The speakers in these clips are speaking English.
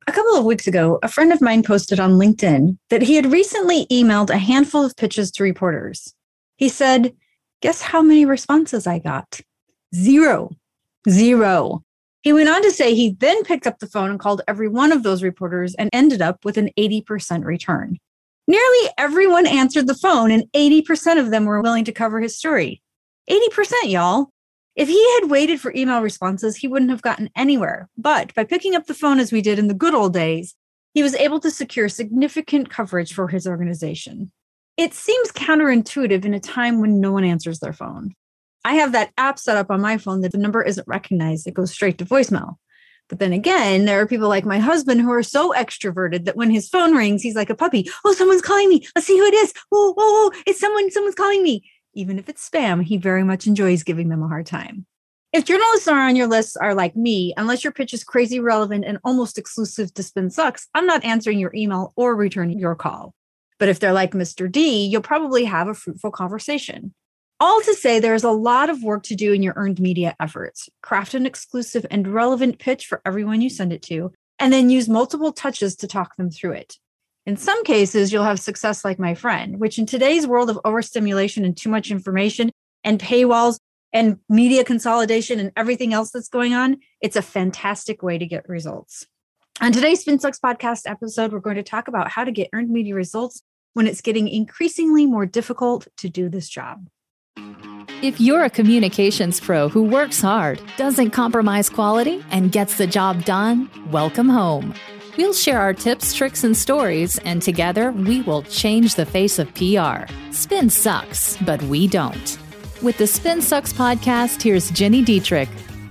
A couple of weeks ago, a friend of mine posted on LinkedIn that he had recently emailed a handful of pitches to reporters. He said, "Guess how many responses I got? Zero. Zero." He went on to say he then picked up the phone and called every one of those reporters and ended up with an 80% return. Nearly everyone answered the phone, and 80% of them were willing to cover his story. 80%, y'all. If he had waited for email responses, he wouldn't have gotten anywhere. But by picking up the phone as we did in the good old days, he was able to secure significant coverage for his organization. It seems counterintuitive in a time when no one answers their phone. I have that app set up on my phone that the number isn't recognized. It goes straight to voicemail. But then again, there are people like my husband who are so extroverted that when his phone rings, he's like a puppy. "Oh, someone's calling me. Let's see who it is. Whoa, whoa, whoa, it's someone's calling me." Even if it's spam, he very much enjoys giving them a hard time. If journalists are on your list are like me, unless your pitch is crazy relevant and almost exclusive to Spin Sucks, I'm not answering your email or returning your call. But if they're like Mr. D, you'll probably have a fruitful conversation. All to say, there's a lot of work to do in your earned media efforts. Craft an exclusive and relevant pitch for everyone you send it to, and then use multiple touches to talk them through it. In some cases, you'll have success like my friend, which in today's world of overstimulation and too much information and paywalls and media consolidation and everything else that's going on, it's a fantastic way to get results. On today's Spin Sucks podcast episode, we're going to talk about how to get earned media results when it's getting increasingly more difficult to do this job. If you're a communications pro who works hard, doesn't compromise quality, and gets the job done, welcome home. We'll share our tips, tricks, and stories, and together we will change the face of PR. Spin sucks, but we don't. With the Spin Sucks podcast, here's Jenny Dietrich.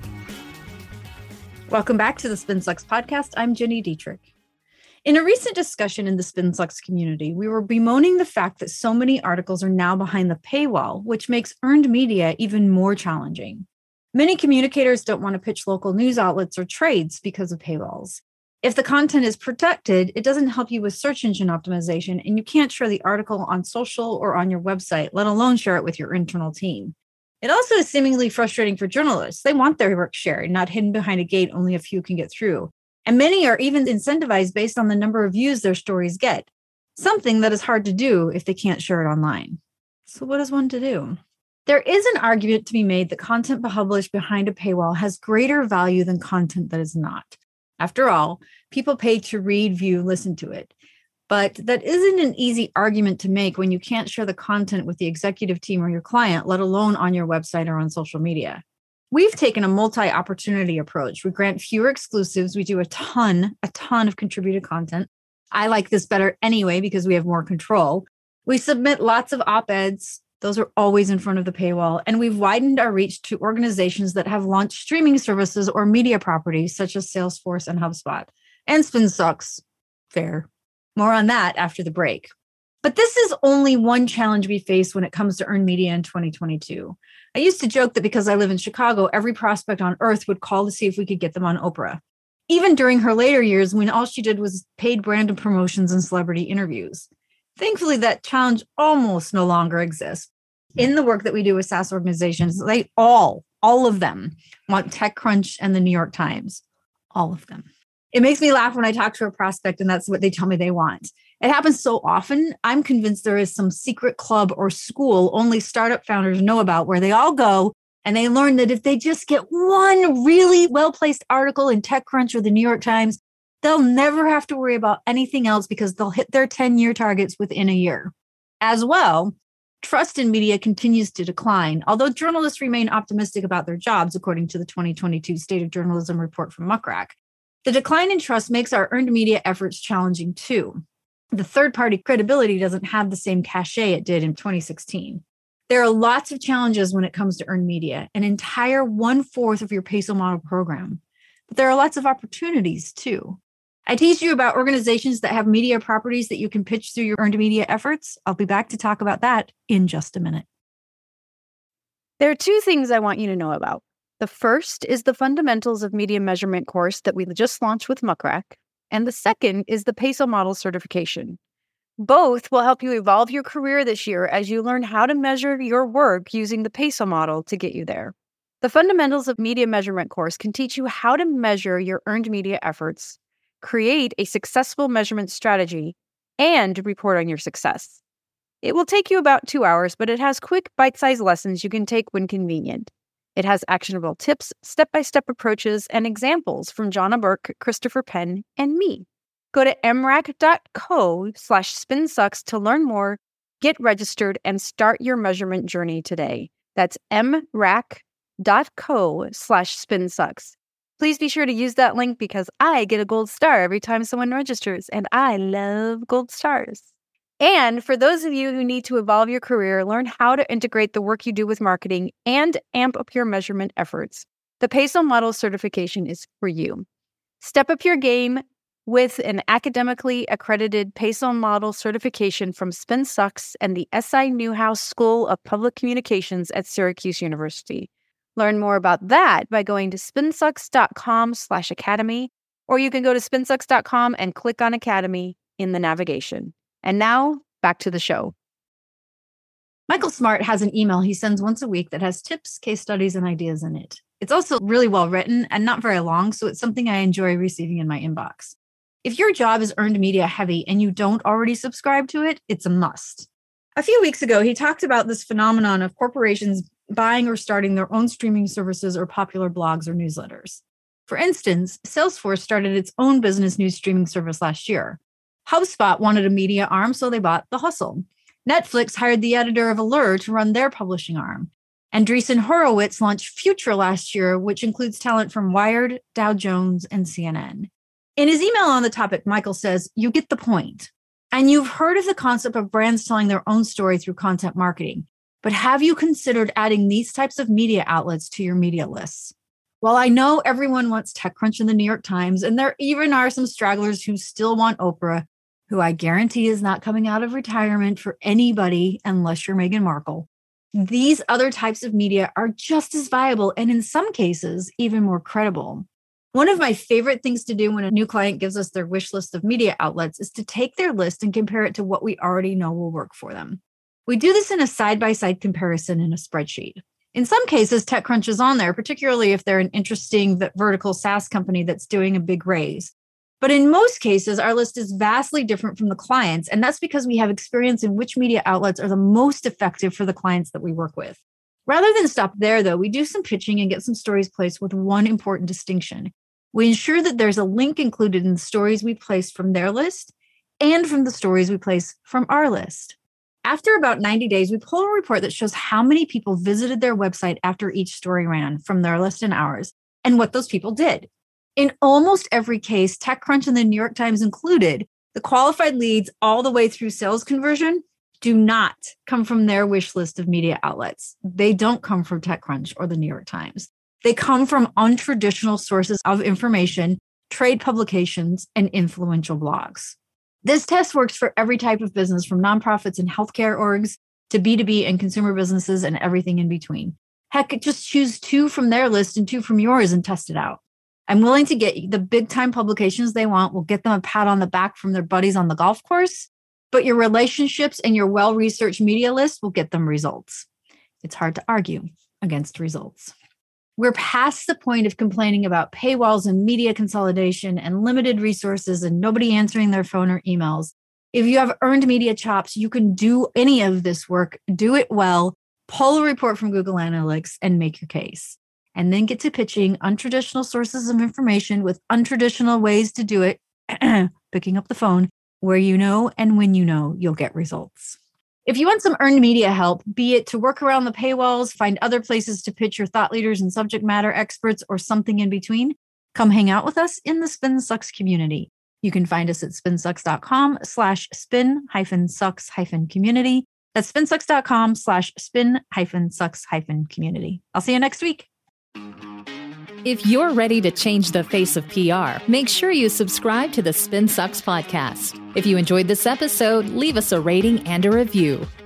Welcome back to the Spin Sucks podcast. I'm Jenny Dietrich. In a recent discussion in the Spin Sucks community, we were bemoaning the fact that so many articles are now behind the paywall, which makes earned media even more challenging. Many communicators don't want to pitch local news outlets or trades because of paywalls. If the content is protected, it doesn't help you with search engine optimization, and you can't share the article on social or on your website, let alone share it with your internal team. It also is seemingly frustrating for journalists. They want their work shared, not hidden behind a gate only a few can get through. And many are even incentivized based on the number of views their stories get, something that is hard to do if they can't share it online. So what is one to do? There is an argument to be made that content published behind a paywall has greater value than content that is not. After all, people pay to read, view, listen to it. But that isn't an easy argument to make when you can't share the content with the executive team or your client, let alone on your website or on social media. We've taken a multi-opportunity approach. We grant fewer exclusives. We do a ton of contributed content. I like this better anyway because we have more control. We submit lots of op-eds. Those are always in front of the paywall. And we've widened our reach to organizations that have launched streaming services or media properties such as Salesforce and HubSpot. And Spin Sucks. Fair. More on that after the break. But this is only one challenge we face when it comes to earned media in 2022. I used to joke that because I live in Chicago, every prospect on earth would call to see if we could get them on Oprah. Even during her later years when all she did was paid brand promotions and celebrity interviews. Thankfully, that challenge almost no longer exists. In the work that we do with SaaS organizations, they all of them want TechCrunch and the New York Times. All of them. It makes me laugh when I talk to a prospect and that's what they tell me they want. It happens so often, I'm convinced there is some secret club or school only startup founders know about where they all go and they learn that if they just get one really well-placed article in TechCrunch or the New York Times, they'll never have to worry about anything else because they'll hit their 10-year targets within a year. As well, trust in media continues to decline, although journalists remain optimistic about their jobs, according to the 2022 State of Journalism report from Muck Rack. The decline in trust makes our earned media efforts challenging too. The third-party credibility doesn't have the same cachet it did in 2016. There are lots of challenges when it comes to earned media, an entire 1/4 of your PESO model program. But there are lots of opportunities too. I teach you about organizations that have media properties that you can pitch through your earned media efforts. I'll be back to talk about that in just a minute. There are two things I want you to know about. The first is the Fundamentals of Media Measurement course that we just launched with Muck Rack. And the second is the PESO model certification. Both will help you evolve your career this year as you learn how to measure your work using the PESO model to get you there. The Fundamentals of Media Measurement course can teach you how to measure your earned media efforts, create a successful measurement strategy, and report on your success. It will take you about 2 hours, but it has quick, bite-sized lessons you can take when convenient. It has actionable tips, step-by-step approaches, and examples from Jonna Burke, Christopher Penn, and me. Go to mrac.co/spinsucks to learn more, get registered, and start your measurement journey today. That's mrac.co/spinsucks. Please be sure to use that link because I get a gold star every time someone registers, and I love gold stars. And for those of you who need to evolve your career, learn how to integrate the work you do with marketing, and amp up your measurement efforts, the PESO Model certification is for you. Step up your game with an academically accredited PESO Model certification from SpinSucks and the SI Newhouse School of Public Communications at Syracuse University. Learn more about that by going to spinsucks.com/academy, or you can go to spinsucks.com and click on Academy in the navigation. And now, back to the show. Michael Smart has an email he sends once a week that has tips, case studies, and ideas in it. It's also really well written and not very long, so it's something I enjoy receiving in my inbox. If your job is earned media heavy and you don't already subscribe to it, it's a must. A few weeks ago, he talked about this phenomenon of corporations buying or starting their own streaming services or popular blogs or newsletters. For instance, Salesforce started its own business news streaming service last year. HubSpot wanted a media arm, so they bought The Hustle. Netflix hired the editor of Allure to run their publishing arm. Andreessen Horowitz launched Future last year, which includes talent from Wired, Dow Jones, and CNN. In his email on the topic, Michael says, "You get the point. And you've heard of the concept of brands telling their own story through content marketing. But have you considered adding these types of media outlets to your media lists? While I know everyone wants TechCrunch and the New York Times, and there even are some stragglers who still want Oprah, who I guarantee is not coming out of retirement for anybody unless you're Meghan Markle, these other types of media are just as viable and in some cases, even more credible." One of my favorite things to do when a new client gives us their wish list of media outlets is to take their list and compare it to what we already know will work for them. We do this in a side-by-side comparison in a spreadsheet. In some cases, TechCrunch is on there, particularly if they're an interesting vertical SaaS company that's doing a big raise. But in most cases, our list is vastly different from the clients, and that's because we have experience in which media outlets are the most effective for the clients that we work with. Rather than stop there, though, we do some pitching and get some stories placed with one important distinction. We ensure that there's a link included in the stories we place from their list and from the stories we place from our list. After about 90 days, we pull a report that shows how many people visited their website after each story ran from their list and ours, and what those people did. In almost every case, TechCrunch and the New York Times included, the qualified leads all the way through sales conversion do not come from their wish list of media outlets. They don't come from TechCrunch or the New York Times. They come from untraditional sources of information, trade publications, and influential blogs. This test works for every type of business, from nonprofits and healthcare orgs to B2B and consumer businesses and everything in between. Heck, just choose 2 from their list and 2 from yours and test it out. I'm willing to get the big time publications they want. We'll get them a pat on the back from their buddies on the golf course, but your relationships and your well-researched media list will get them results. It's hard to argue against results. We're past the point of complaining about paywalls and media consolidation and limited resources and nobody answering their phone or emails. If you have earned media chops, you can do any of this work, do it well, pull a report from Google Analytics and make your case. And then get to pitching untraditional sources of information with untraditional ways to do it, picking up the phone, where you know and when you know you'll get results. If you want some earned media help, be it to work around the paywalls, find other places to pitch your thought leaders and subject matter experts, or something in between, come hang out with us in the SpinSucks community. You can find us at spinsucks.com/spin-sucks-community. That's spinsucks.com/spin-sucks-community. I'll see you next week. If you're ready to change the face of PR, make sure you subscribe to the SpinSucks podcast. If you enjoyed this episode, leave us a rating and a review.